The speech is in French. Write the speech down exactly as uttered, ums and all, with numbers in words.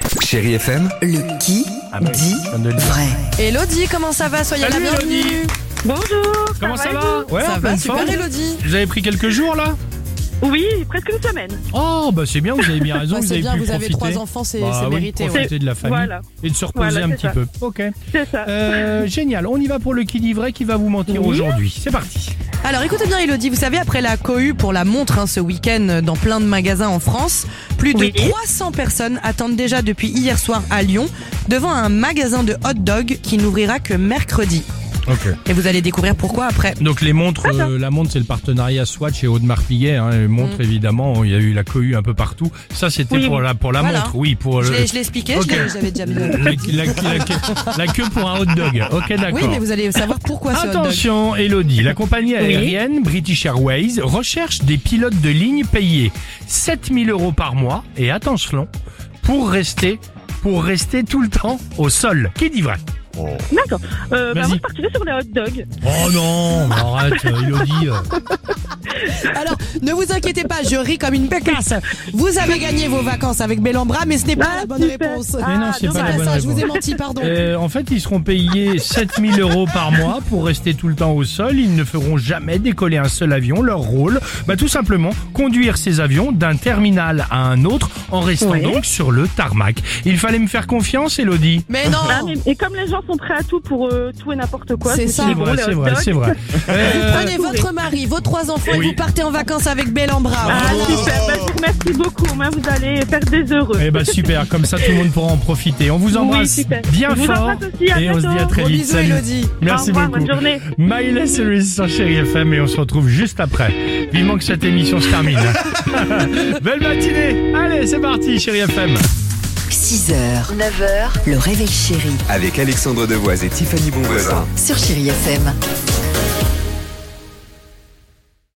Chérie F M, Le qui Ah bah, dit je viens de le dire. vrai. Elodie, comment ça va? Soyez Salut, la bienvenue. Elodie. Bonjour. Comment ça et va? vous Ouais, Ça en va, pleine super forme. Elodie. Vous avez pris quelques jours là? Oui, presque une semaine. Oh bah c'est bien, vous avez bien raison, Bah, vous c'est avez bien, pu vous avez profiter. trois enfants, c'est Bah c'est oui, mérité. ouais. profiter de la famille Voilà. et de se reposer Voilà, un c'est petit ça. peu. Ok. C'est ça. Euh, génial, on y va pour le qui dit vrai qui va vous mentir Oui. aujourd'hui. C'est parti. Alors écoutez bien Elodie, vous savez après la cohue pour la montre hein, ce week-end dans plein de magasins en France, plus de Oui. trois cents personnes attendent déjà depuis hier soir à Lyon devant un magasin de hot dog qui n'ouvrira que mercredi. Ok. Et vous allez découvrir pourquoi après. Donc les montres, euh, la montre c'est le partenariat Swatch et Audemars Piguet. Hein, les montres Mm. évidemment, il y a eu la cohue un peu partout. Ça c'était Oui, pour oui. la pour la Voilà. montre, oui pour Je le. l'ai je l'ai expliqué, je Ok. l'ai- j'avais déjà mis. La, la- la- la- la queue pour un hot dog. Ok d'accord. Oui, mais vous allez savoir pourquoi ce hot dog. Attention, Elodie, la compagnie aérienne British Airways recherche des pilotes de ligne payés sept mille euros par mois et attention, pour rester, pour rester tout le temps au sol. Qui dit vrai? D'accord. Euh, bah, Vas-y. moi, je partirais sur les hot dogs. Oh non, mais arrête, Elodie. euh. Alors, ne vous inquiétez pas, je ris comme une pécasse. Vous avez gagné vos vacances avec Bellambra, mais ce n'est pas Ah, la bonne super. réponse. Ah, Mais non, c'est pas dommage. la bonne ça, je vous ai réponse. menti, pardon. Euh, en fait, ils seront payés sept mille euros par mois pour rester tout le temps au sol. Ils ne feront jamais décoller un seul avion. Leur rôle, bah, tout simplement, conduire ces avions d'un terminal à un autre en restant Oui. donc sur le tarmac. Il fallait me faire confiance, Elodie. Mais non. Ah, mais- et comme les gens sont prêts à tout pour euh, tout et n'importe quoi, C'est je me ça. suis C'est dit, bon, vrai, les c'est hot vrai, dogs. c'est vrai. Vous Euh, prenez votre mari, vos trois enfants Oui. et vous partez en vacances avec Bellambra. Ah, Voilà. super. Bah, je vous remercie beaucoup. Moi, vous allez faire des heureux. Eh ben super, comme ça tout le monde pourra en profiter. On vous embrasse Oui, super. bien Je vous fort embrasse aussi, à et on se dit à bientôt. très Gros vite. bisous, Salut. Elodie. Merci Au revoir, beaucoup. bonne journée. Miley Cyrus sur Chérie F M et on se retrouve juste après. Vivement que cette émission se termine. Belle matinée. Allez, c'est parti, Chérie F M. six heures, neuf heures, le réveil chéri avec Alexandre Devoise et Tiffany Bonvoisin. sur Chérie F M.